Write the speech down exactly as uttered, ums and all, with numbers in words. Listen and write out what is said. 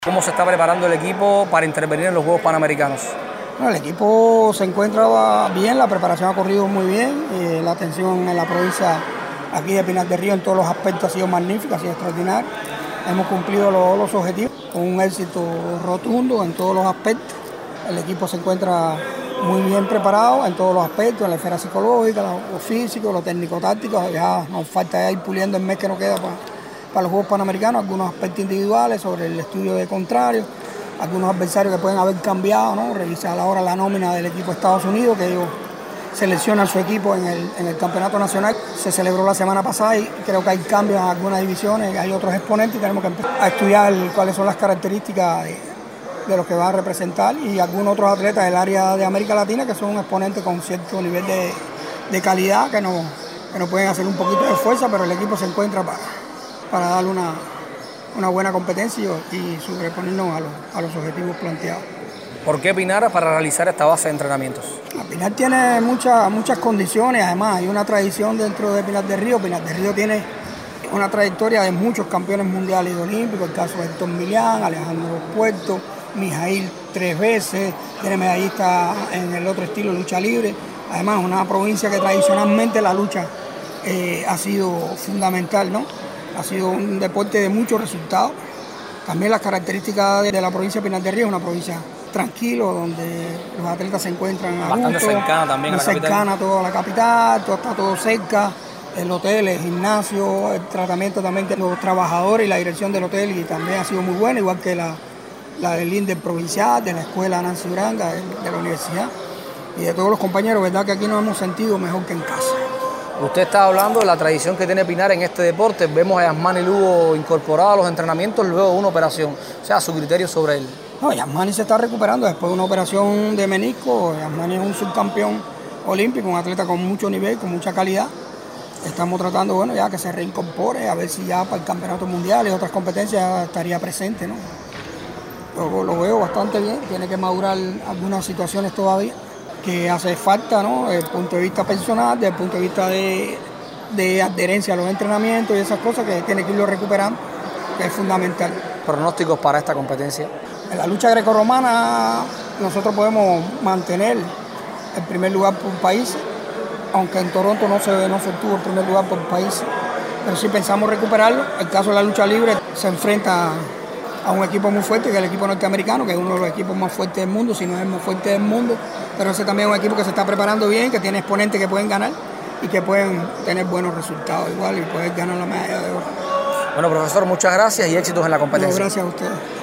¿Cómo se está preparando el equipo para intervenir en los Juegos Panamericanos? Bueno, el equipo se encuentra bien, la preparación ha corrido muy bien, eh, la atención en la provincia aquí de Pinar del Río en todos los aspectos ha sido magnífica, ha sido extraordinaria. Hemos cumplido los, los objetivos con un éxito rotundo en todos los aspectos. El equipo se encuentra muy bien preparado en todos los aspectos, en la esfera psicológica, lo físico, lo técnico-táctico. Ya nos falta ir puliendo el mes que nos queda para, para los Juegos Panamericanos, algunos aspectos individuales sobre el estudio de contrarios, algunos adversarios que pueden haber cambiado, ¿no? Revisar ahora la nómina del equipo de Estados Unidos, que ellos seleccionan su equipo en el, en el campeonato nacional. Se celebró la semana pasada y creo que hay cambios en algunas divisiones, hay otros exponentes y tenemos que empezar a estudiar cuáles son las características de, de los que van a representar y algunos otros atletas del área de América Latina que son exponentes con cierto nivel de, de calidad que nos que no pueden hacer un poquito de fuerza, pero el equipo se encuentra para, para darle una, una buena competencia y sobreponernos a los, a los objetivos planteados. ¿Por qué Pinar para realizar esta base de entrenamientos? Pinar tiene muchas, muchas condiciones, además hay una tradición dentro de Pinar del Río. Pinar del Río tiene una trayectoria de muchos campeones mundiales y olímpicos, el caso de Héctor Millán, Alejandro Puerto, Mijail tres veces, tiene medallista en el otro estilo, lucha libre. Además, una provincia que tradicionalmente la lucha eh, ha sido fundamental, ¿no? Ha sido un deporte de muchos resultados. También las características de, de la provincia de Pinar del Río, es una provincia tranquilo, donde los atletas se encuentran a bastante gusto, cercana también a la cercana capital. a toda la capital, todo, está todo cerca, el hotel, el gimnasio, el tratamiento también de los trabajadores y la dirección del hotel y también ha sido muy buena, igual que la, la del INDER provincial, de la escuela Nancy Uranga, de, de la universidad y de todos los compañeros, verdad que aquí nos hemos sentido mejor que en casa. Usted está hablando de la tradición que tiene Pinar en este deporte. Vemos a Yasmani Lugo incorporado a los entrenamientos luego de una operación. O sea, su criterio sobre él. No, Yasmani se está recuperando después de una operación de menisco. Yasmani es un subcampeón olímpico, un atleta con mucho nivel, con mucha calidad. Estamos tratando, bueno, ya que se reincorpore, a ver si ya para el campeonato mundial y otras competencias estaría presente, ¿no? Lo, lo veo bastante bien, tiene que madurar algunas situaciones todavía que hace falta, ¿no? Desde el punto de vista personal, desde el punto de vista de, de adherencia a los entrenamientos y esas cosas que tiene que irlo recuperando, que es fundamental. ¿Pronósticos para esta competencia? En la lucha grecorromana nosotros podemos mantener el primer lugar por país, aunque en Toronto no se, no se obtuvo el primer lugar por país, pero sí pensamos recuperarlo. El caso de la lucha libre se enfrenta a un equipo muy fuerte, que es el equipo norteamericano, que es uno de los equipos más fuertes del mundo, si no es el más fuerte del mundo, pero ese también es un equipo que se está preparando bien, que tiene exponentes que pueden ganar y que pueden tener buenos resultados igual y poder ganar la medalla de oro. Bueno, profesor, muchas gracias y éxitos en la competencia. No, gracias a ustedes.